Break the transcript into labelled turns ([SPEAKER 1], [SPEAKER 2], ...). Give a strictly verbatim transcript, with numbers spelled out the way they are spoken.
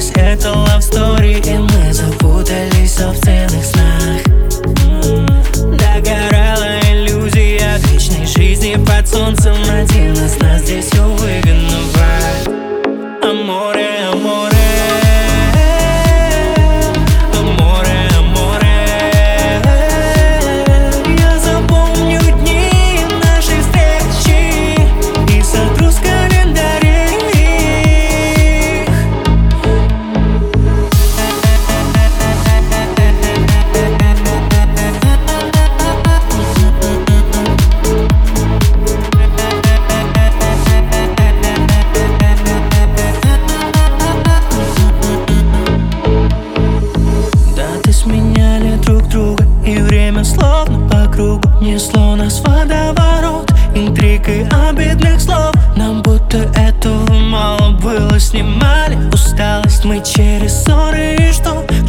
[SPEAKER 1] Казалось, это love story, и мы запутались в собственных снах. Догорала иллюзия вечной жизни под солнцем. Один из нас здесь, увы, виноват. Аморе, аморе, аморе, аморе. Я запомню дни нашей встречи и сотру с календарей их. Даты сменяли друг друга, и время словно по кругу несло нас в водоворот интриг и обидных слов. Нам будто этого мало было, снимали усталость мы через ссоры. И что?